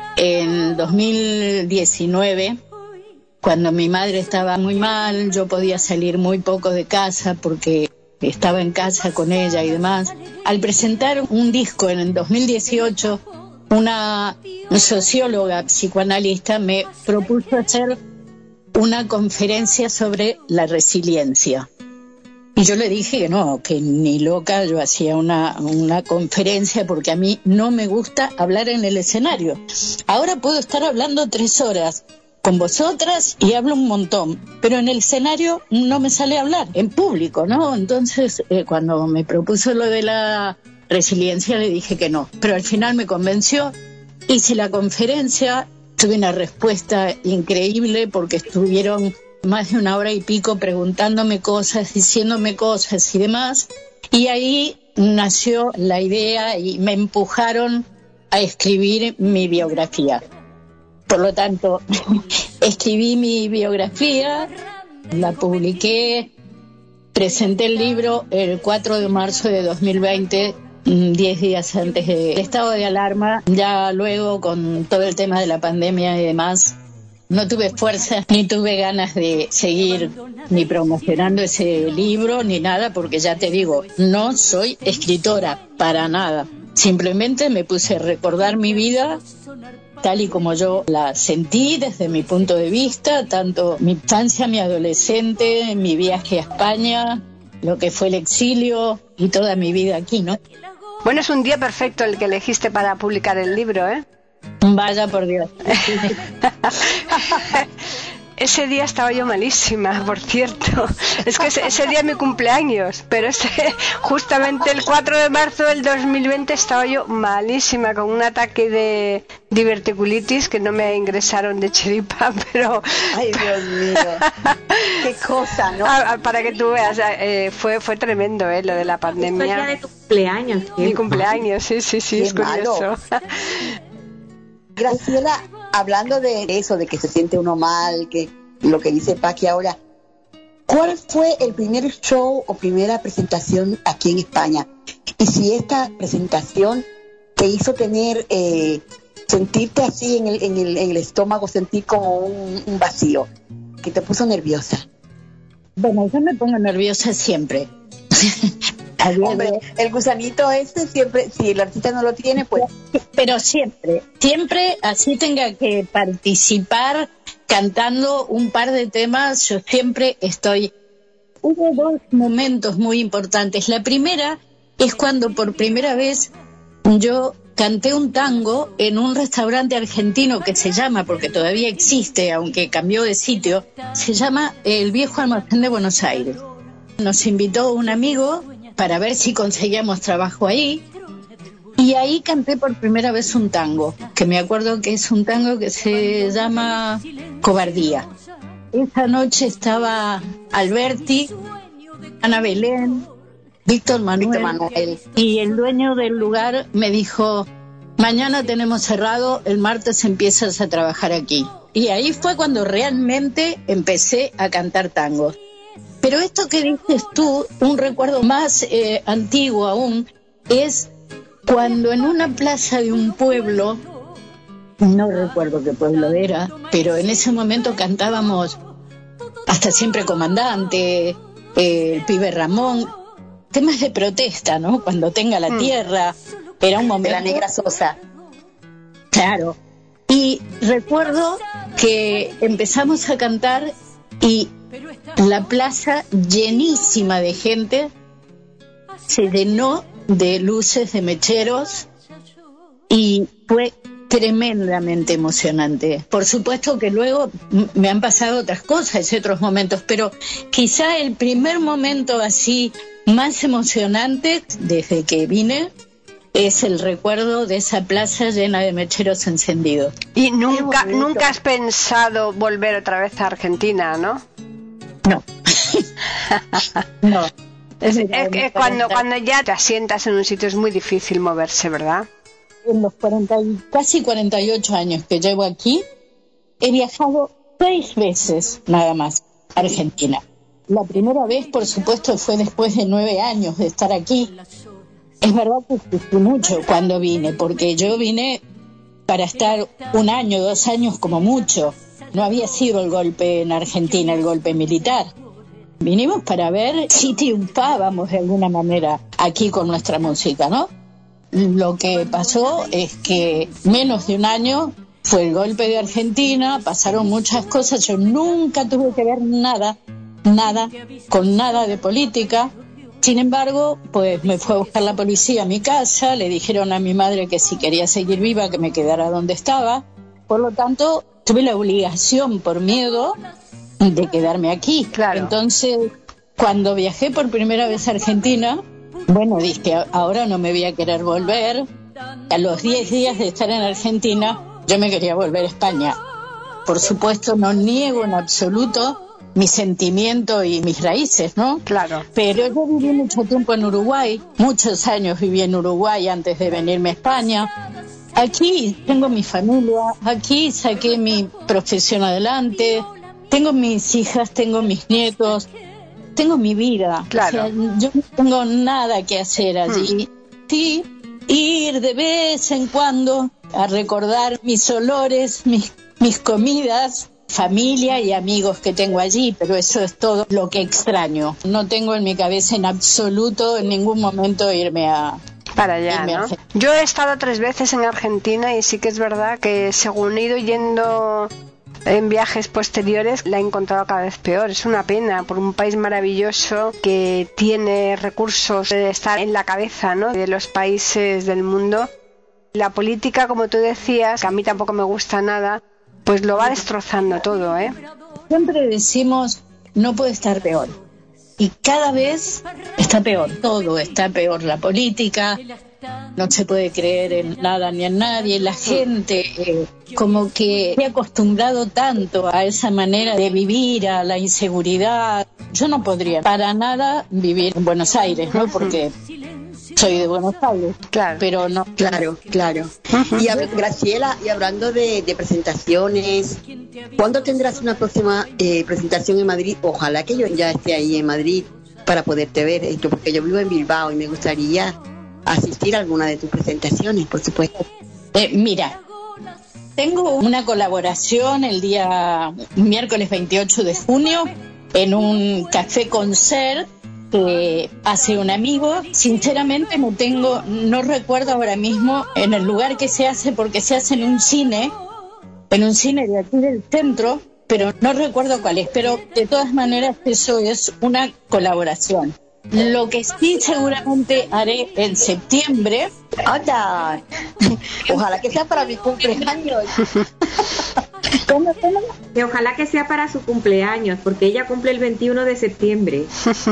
G: en dos mil diecinueve, cuando mi madre estaba muy mal, yo podía salir muy poco de casa porque estaba en casa con ella y demás. Al presentar un disco en el dos mil dieciocho, una socióloga psicoanalista me propuso hacer una conferencia sobre la resiliencia. Y yo le dije que no, que ni loca yo hacía una, una conferencia porque a mí no me gusta hablar en el escenario. Ahora puedo estar hablando tres horas con vosotras y hablo un montón, pero en el escenario no me sale a hablar, en público, ¿no? Entonces, eh, cuando me propuso lo de la resiliencia le dije que no, pero al final me convenció, hice la conferencia, tuve una respuesta increíble porque estuvieron más de una hora y pico preguntándome cosas, diciéndome cosas y demás, y ahí nació la idea y me empujaron a escribir mi biografía. Por lo tanto, escribí mi biografía, la publiqué, presenté el libro el cuatro de marzo de dos mil veinte, diez días antes del estado de alarma. Ya luego, con todo el tema de la pandemia y demás, no tuve fuerza ni tuve ganas de seguir ni promocionando ese libro ni nada, porque ya te digo, no soy escritora para nada. Simplemente me puse a recordar mi vida tal y como yo la sentí desde mi punto de vista, tanto mi infancia, mi adolescente, mi viaje a España, lo que fue el exilio y toda mi vida aquí, ¿no?
B: Bueno, es un día perfecto el que elegiste para publicar el libro, ¿eh?
G: Vaya por Dios.
B: ese día estaba yo malísima, por cierto. Es que ese, ese día es mi cumpleaños, pero ese, justamente el cuatro de marzo del dos mil veinte estaba yo malísima, con un ataque de diverticulitis que no me ingresaron de chiripa, pero...
F: Ay, Dios mío. Qué cosa, ¿no?
B: A, a, para que tú veas, eh, fue fue tremendo, eh, lo de la pandemia.
D: Fue el día de tu cumpleaños. ¿Sí?
B: Mi cumpleaños, sí, sí, sí,
F: Qué
B: es curioso.
F: malo. Graciela, hablando de eso, de que se siente uno mal, que lo que dice Paqui ahora, ¿cuál fue el primer show o primera presentación aquí en España? Y si esta presentación te hizo tener, eh, sentirte así en el, en el, en el estómago, sentir como un, un vacío, que te puso nerviosa.
G: Bueno, yo me pongo nerviosa siempre.
F: Hombre, el gusanito este siempre, si el artista no lo tiene, pues...
G: Pero siempre, siempre así tenga que participar cantando un par de temas, yo siempre estoy... Hubo dos momentos muy importantes. La primera es cuando por primera vez yo canté un tango en un restaurante argentino que se llama, porque todavía existe, aunque cambió de sitio, se llama El Viejo Almacén de Buenos Aires. Nos invitó un amigo para ver si conseguíamos trabajo ahí, y ahí canté por primera vez un tango, que me acuerdo que es un tango que se llama Cobardía. Esa noche estaba Alberti, Ana Belén, Víctor Manuel,
F: Víctor Manuel,
G: y el dueño del lugar me dijo: mañana tenemos cerrado, el martes empiezas a trabajar aquí. Y ahí fue cuando realmente empecé a cantar tangos. Pero esto que dices tú, un recuerdo más eh, antiguo aún, es cuando en una plaza de un pueblo, no recuerdo qué pueblo era, pero en ese momento cantábamos Hasta Siempre Comandante, eh, El Pibe Ramón, temas de protesta, ¿no? Cuando tenga la tierra, era un momento...
F: De la Negra Sosa.
G: Claro. Y recuerdo que empezamos a cantar y la plaza llenísima de gente se llenó de luces, de mecheros, y fue tremendamente emocionante. Por supuesto que luego me han pasado otras cosas y otros momentos, pero quizá el primer momento así más emocionante desde que vine es el recuerdo de esa plaza llena de mecheros encendidos.
B: Y nunca nunca has pensado volver otra vez a Argentina, ¿no?
G: No. No.
B: Es, es que cuando, cuando ya te asientas en un sitio es muy difícil moverse, ¿verdad?
G: En los cuarenta, casi cuarenta y ocho años que llevo aquí, he viajado seis veces nada más a Argentina. La primera vez, por supuesto, fue después de nueve años de estar aquí. Es verdad que sufrí mucho cuando vine, porque yo vine para estar un año, dos años como mucho. No había sido el golpe en Argentina, el golpe militar. Vinimos para ver si triunfábamos de alguna manera aquí con nuestra música, ¿no? Lo que pasó es que menos de un año fue el golpe de Argentina, pasaron muchas cosas, yo nunca tuve que ver nada, nada, con nada de política. Sin embargo, pues me fue a buscar la policía a mi casa, le dijeron a mi madre que si quería seguir viva, que me quedara donde estaba. Por lo tanto, tuve la obligación, por miedo, de quedarme aquí.
B: Claro.
G: Entonces, cuando viajé por primera vez a Argentina, bueno, dije, ahora no me voy a querer volver. A los diez días de estar en Argentina, yo me quería volver a España. Por supuesto, no niego en absoluto mi sentimiento y mis raíces, ¿no?
B: Claro.
G: Pero yo viví mucho tiempo en Uruguay, muchos años viví en Uruguay antes de venirme a España. Aquí tengo mi familia, aquí saqué mi profesión adelante, tengo mis hijas, tengo mis nietos, tengo mi vida.
B: Claro.
G: O sea, yo no tengo nada que hacer allí. Hmm. Sí, ir de vez en cuando a recordar mis olores, mis, mis comidas, familia y amigos que tengo allí, pero eso es todo lo que extraño. No tengo en mi cabeza en absoluto en ningún momento irme a...
B: Para allá, ¿no? Yo he estado tres veces en Argentina y sí que es verdad que según he ido yendo en viajes posteriores la he encontrado cada vez peor. Es una pena, por un país maravilloso que tiene recursos de estar en la cabeza, ¿no?, de los países del mundo. La política, como tú decías, que a mí tampoco me gusta nada, pues lo va destrozando todo, ¿eh?
G: siempre decimos, no puede estar peor. Y cada vez está peor, todo está peor, la política, no se puede creer en nada ni en nadie, la gente eh, como que se ha acostumbrado tanto a esa manera de vivir, a la inseguridad. Yo no podría para nada vivir en Buenos Aires, ¿no? Porque soy de Buenos Aires,
F: Claro.
G: pero no.
F: Claro, claro. Y a ver, Graciela, y hablando de, de presentaciones, ¿cuándo tendrás una próxima eh, presentación en Madrid? Ojalá que yo ya esté ahí en Madrid para poderte ver, esto, porque yo vivo en Bilbao y me gustaría asistir a alguna de tus presentaciones, por supuesto.
G: Eh, mira, tengo una colaboración el día miércoles veintiocho de junio en un café concert que hace un amigo. Sinceramente no tengo, no recuerdo ahora mismo en el lugar que se hace, porque se hace en un cine, en un cine de aquí del centro, pero no recuerdo cuál es. Pero de todas maneras eso es una colaboración. Lo que sí seguramente haré en septiembre.
F: ¡Anda! Ojalá que sea para mi cumpleaños.
G: ¿Cómo, cómo?
D: Que ojalá que sea para su cumpleaños, porque ella cumple el veintiuno de septiembre.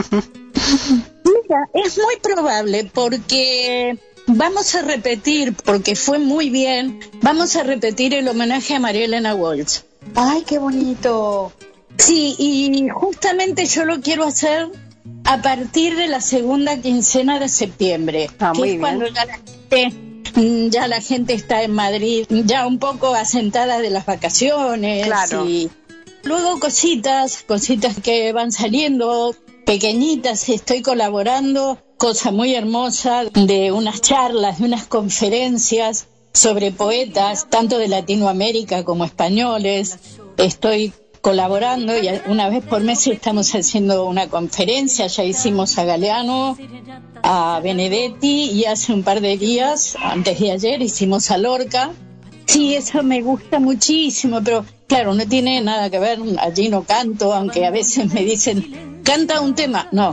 G: Mira, es muy probable porque vamos a repetir, porque fue muy bien, vamos a repetir el homenaje a María Elena Walsh.
F: ¡Ay, qué bonito!
G: Sí, y justamente yo lo quiero hacer a partir de la segunda quincena de septiembre,
B: Ah,
G: que
B: muy
G: es
B: bien.
G: cuando ya la gente, ya la gente está en Madrid, ya un poco asentada de las vacaciones.
B: Claro.
G: Y luego cositas, cositas que van saliendo, pequeñitas. Estoy colaborando, cosa muy hermosa, de unas charlas, de unas conferencias sobre poetas, tanto de Latinoamérica como españoles. Estoy colaborando y una vez por mes estamos haciendo una conferencia. Ya hicimos a Galeano, a Benedetti, y hace un par de días, antes de ayer, hicimos a Lorca. Sí, eso me gusta muchísimo, pero claro, no tiene nada que ver, allí no canto, aunque a veces me dicen, canta un tema, no.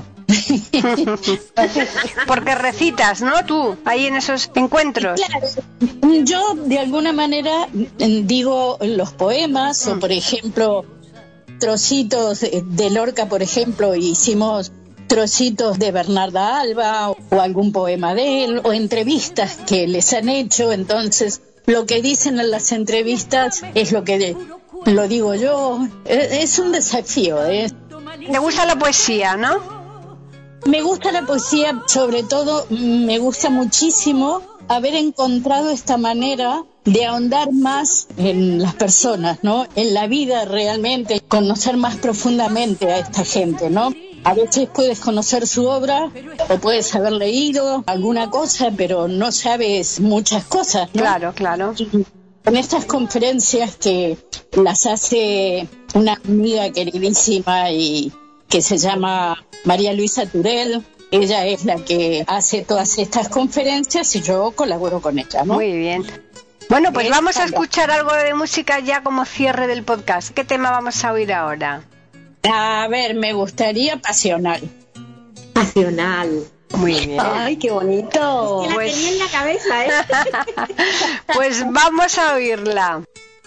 B: Porque recitas, ¿no? Tú, ahí en esos encuentros.
G: Claro, yo de alguna manera digo los poemas, o por ejemplo, trocitos de Lorca, por ejemplo, hicimos trocitos de Bernarda Alba o algún poema de él, o entrevistas que les han hecho. Entonces lo que dicen en las entrevistas es lo que de, lo digo yo. Es un desafío, ¿eh?
B: ¿Te gusta la poesía, no?
G: Me gusta la poesía, sobre todo me gusta muchísimo haber encontrado esta manera de ahondar más en las personas, ¿no? En la vida realmente, conocer más profundamente a esta gente, ¿no? A veces puedes conocer su obra o puedes haber leído alguna cosa, pero no sabes muchas cosas, ¿no?
B: Claro, claro.
G: En estas conferencias que las hace una amiga queridísima y que se llama María Luisa Turel, ella es la que hace todas estas conferencias y yo colaboro con ella, ¿no?
B: Muy bien. Bueno, pues vamos a escuchar algo de música ya como cierre del podcast. ¿Qué tema vamos a oír ahora?
G: A ver, me gustaría Pasional.
D: Pasional.
B: Muy bien.
F: ¡Ay, qué bonito!
D: Que la
B: Pues-
D: tenía en la cabeza, ¿eh?
B: Pues vamos a oírla.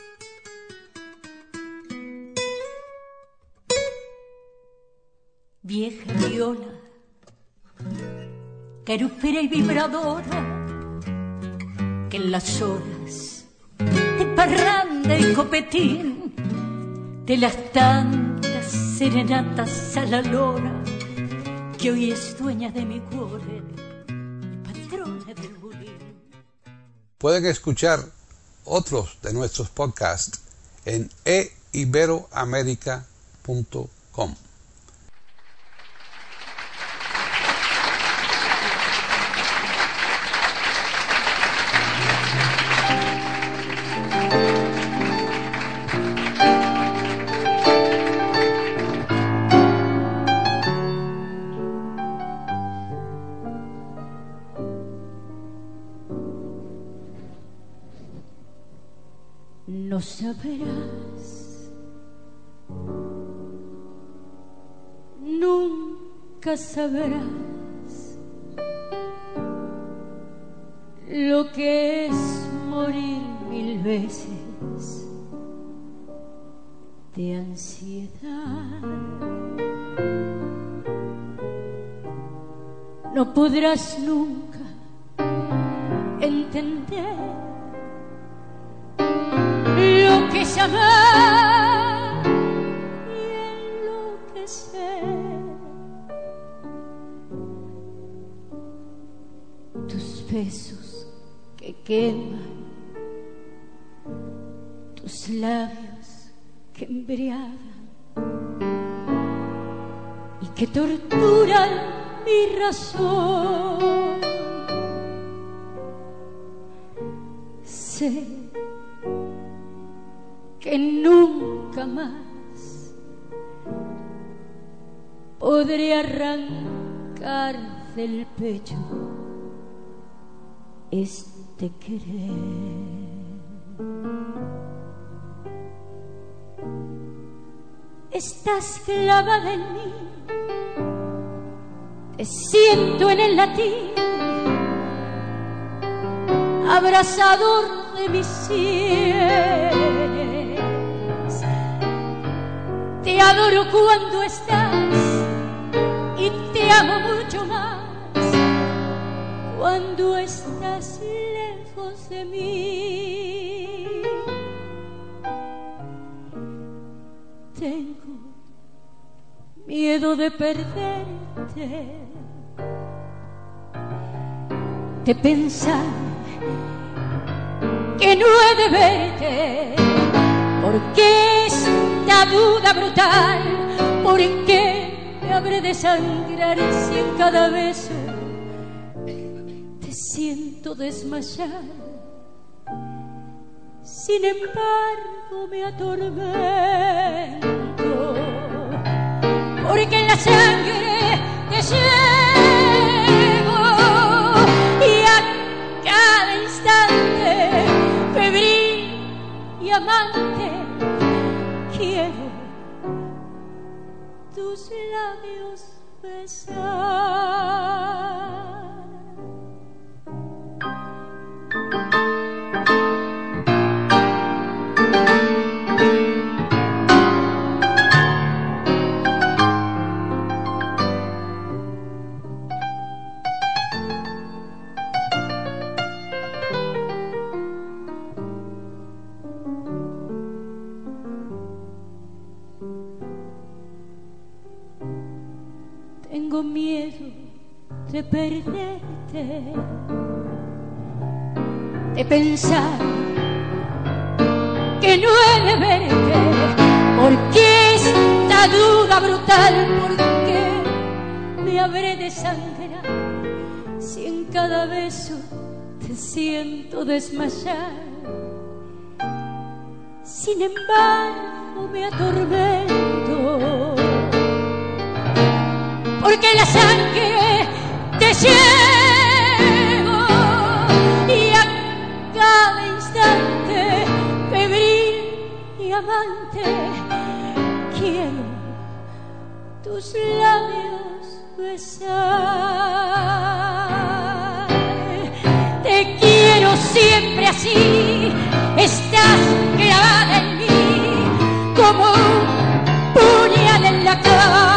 E: Vieja viola, carúspera y vibradora, que en las horas de parranda y copetín, de las tantas serenatas a la lora, que hoy es dueña de mi cuore y patrona del bulín.
A: Pueden escuchar otros de nuestros podcasts en e iberoamerica punto com.
E: No sabrás, nunca sabrás lo que es morir mil veces de ansiedad. No podrás nunca entender lo que es amar y enloquecer. Tus besos que queman, tus labios que embriagan y que torturan mi razón. Sé que nunca más podré arrancar del pecho este querer. Estás clavada en mí, te siento en el latir, abrazador de mis sienes. Te adoro cuando estás y te amo mucho más cuando estás lejos de mí. Tengo miedo de perderte, de pensar que no he de verte, porque esta duda brutal, ¿por qué me habré de sangrar si en cada beso te siento desmayar? Sin embargo me atormento, porque en la sangre te llevo y a cada instante febril y amante quiero tus labios besar. Tengo miedo de perderte, de pensar que no he de verte, porque esta duda brutal, ¿por qué me habré de sangrar si en cada beso te siento desmayar? Sin embargo me atormento, porque la sangre te llevo y a cada instante febril y amante quiero tus labios besar. Te quiero siempre así, estás clavada en mí como un puñal en la cara.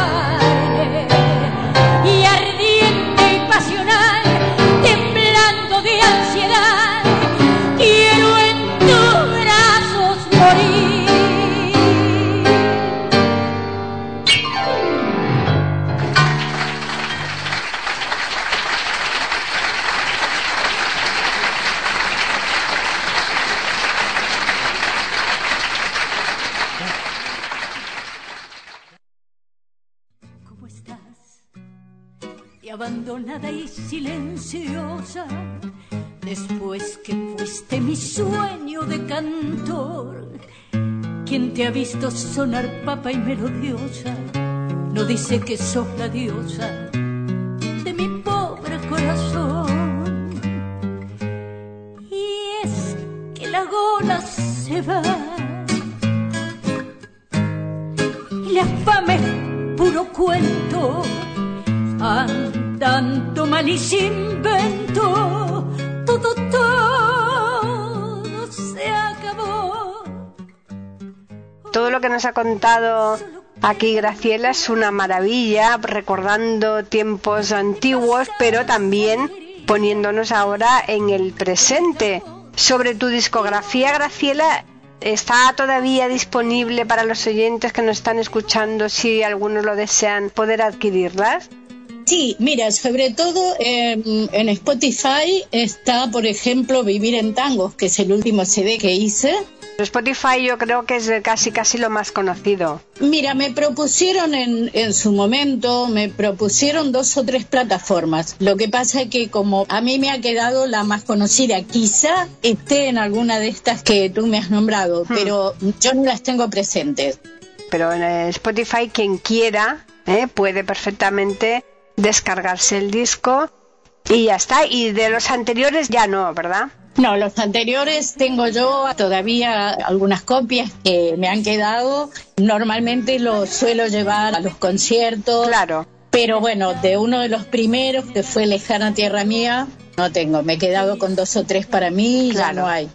E: Abandonada y silenciosa, después que fuiste mi sueño de cantor. Quien te ha visto sonar papa y melodiosa, no dice que sos la diosa de mi pobre corazón. Y es que la gola se va y la fama es puro cuento, andando mal y sin vento, todo, todo se acabó.
B: todo lo que nos ha contado aquí Graciela es una maravilla, recordando tiempos antiguos, pero también poniéndonos ahora en el presente. Sobre tu discografía, Graciela, ¿está todavía disponible para los oyentes que nos están escuchando, si algunos lo desean, poder adquirirlas?
G: Sí, mira, sobre todo eh, en Spotify está, por ejemplo, Vivir en Tangos, que es el último C D que hice.
B: Spotify yo creo que es casi casi lo más conocido.
G: Mira, me propusieron en, en su momento, me propusieron dos o tres plataformas. Lo que pasa es que como a mí me ha quedado la más conocida, quizá esté en alguna de estas que tú me has nombrado, hmm. pero yo no las tengo presentes.
B: Pero en Spotify quien quiera eh, puede perfectamente descargarse el disco y ya está. Y de los anteriores ya no, ¿verdad?
G: No, los anteriores tengo yo todavía algunas copias que me han quedado. Normalmente los suelo llevar a los conciertos.
B: Claro.
G: Pero bueno, de uno de los primeros, que fue Lejana Tierra Mía, no tengo. Me he quedado con dos o tres para mí y claro. Ya no hay.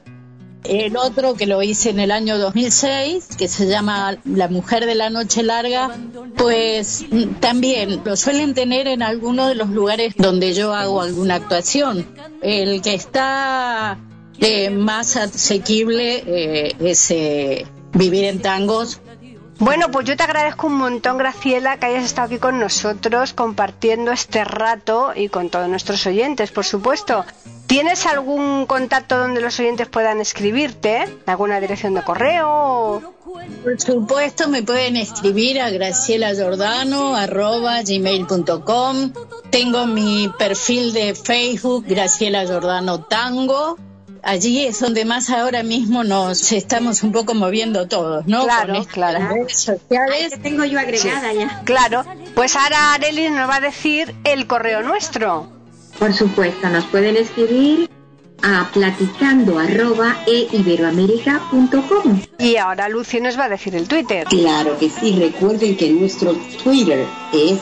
G: El otro que lo hice en el año dos mil seis, que se llama La Mujer de la Noche Larga, pues también lo suelen tener en algunos de los lugares donde yo hago alguna actuación. El que está eh, más asequible eh, es eh, Vivir en Tangos.
B: Bueno, pues yo te agradezco un montón, Graciela, que hayas estado aquí con nosotros compartiendo este rato y con todos nuestros oyentes, por supuesto. ¿Tienes algún contacto donde los oyentes puedan escribirte? ¿Alguna dirección de correo?
G: Por supuesto, me pueden escribir a graciela giordano arroba gmail punto com. Tengo mi perfil de Facebook, Graciela Giordano Tango. Allí es donde más ahora mismo nos estamos un poco moviendo todos, ¿no?
B: Claro, Con claro.
D: redes sociales. Ay, tengo yo agregada sí. ya.
B: Claro. Pues ahora Arely nos va a decir el correo nuestro.
D: Por supuesto, nos pueden escribir a platicando arroba e iberoamerica punto com.
B: Y ahora Lucy nos va a decir el Twitter.
F: Claro que sí, recuerden que nuestro Twitter es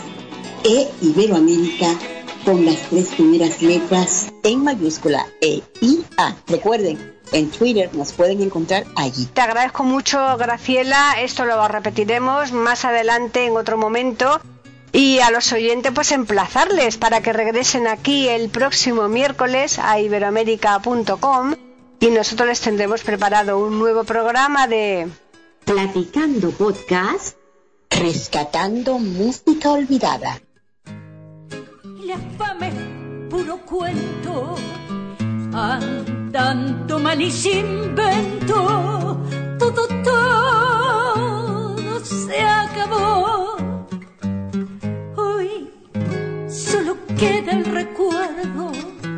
F: e iberoamerica con las tres primeras letras en mayúscula, E I A. Recuerden, en Twitter nos pueden encontrar allí.
B: Te agradezco mucho, Graciela. Esto lo repetiremos más adelante en otro momento. Y a los oyentes, pues emplazarles para que regresen aquí el próximo miércoles a iberoamerica punto com y nosotros les tendremos preparado un nuevo programa de
D: Platicando Podcast,
F: Rescatando Música Olvidada.
E: La fama es puro cuento, andando mal y sin vento, todo, todo se acabó. Hoy solo queda el recuerdo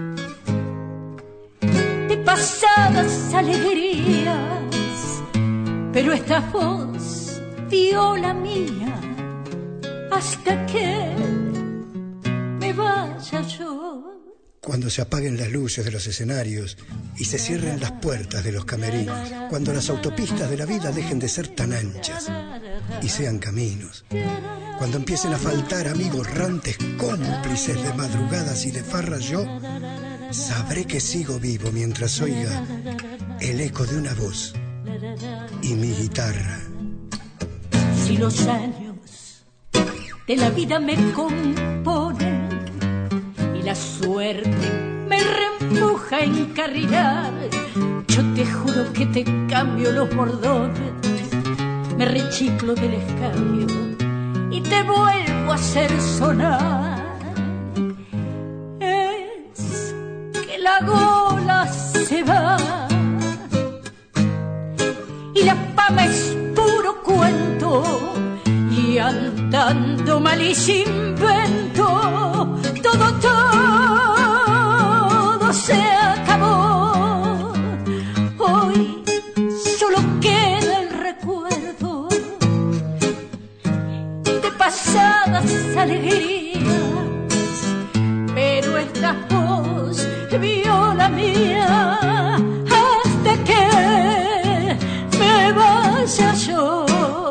E: de pasadas alegrías, pero esta voz viola mía hasta que me vaya yo.
H: Cuando se apaguen las luces de los escenarios y se cierren las puertas de los camerinos, cuando las autopistas de la vida dejen de ser tan anchas y sean caminos, cuando empiecen a faltar amigos rantes, cómplices de madrugadas y de farras, yo sabré que sigo vivo mientras oiga el eco de una voz y mi guitarra.
E: Si los años de la vida me componen y la suerte me reempuja a encarrilar, yo te juro que te cambio los bordones, me rechiclo del escabio y te vuelvo a hacer sonar. Es que la gola se va y la fama es puro cuento, y andando mal y sin vento, todo, todo se acabó. Hoy solo queda el recuerdo de pasadas alegrías, pero esta voz viola mía hasta que me vaya yo.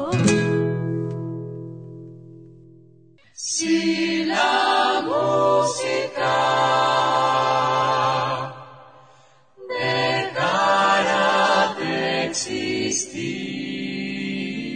I: Si la música dejara de existir,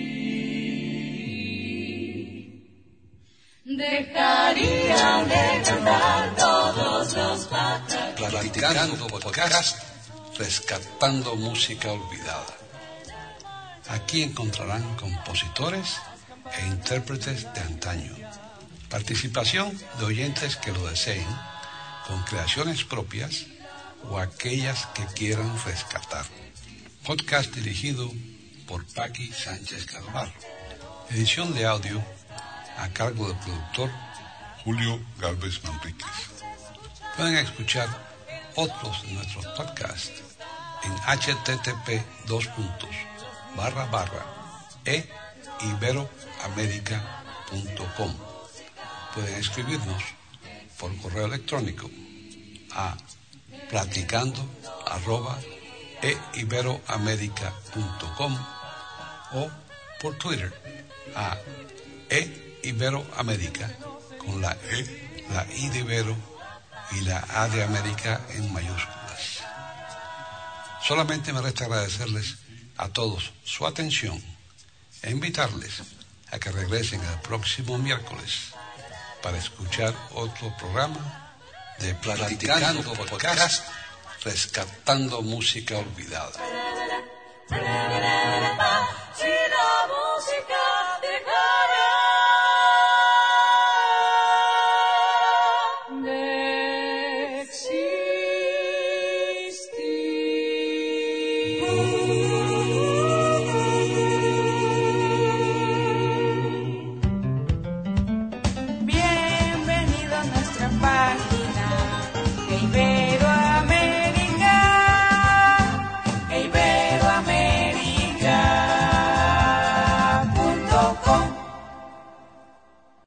I: dejarían de cantar todos los pájaros.
A: Platicando podcast, rescatando música olvidada. Aquí encontrarán compositores e intérpretes de antaño. Participación de oyentes que lo deseen, con creaciones propias o aquellas que quieran rescatar. Podcast dirigido por Paqui Sánchez Galvarro. Edición de audio a cargo del productor Julio Galvez Manríquez. Pueden escuchar otros de nuestros podcasts en http dos puntos barra barra e iberoamerica punto com. Pueden escribirnos por correo electrónico a platicando arroba e iberoamerica punto com o por Twitter a e iberoamerica con la E, la I de Ibero y la A de América en mayúsculas. Solamente me resta agradecerles a todos su atención e invitarles a que regresen el próximo miércoles para escuchar otro programa de Platicando Podcast, rescatando música olvidada.
I: Si la música dejara de existir.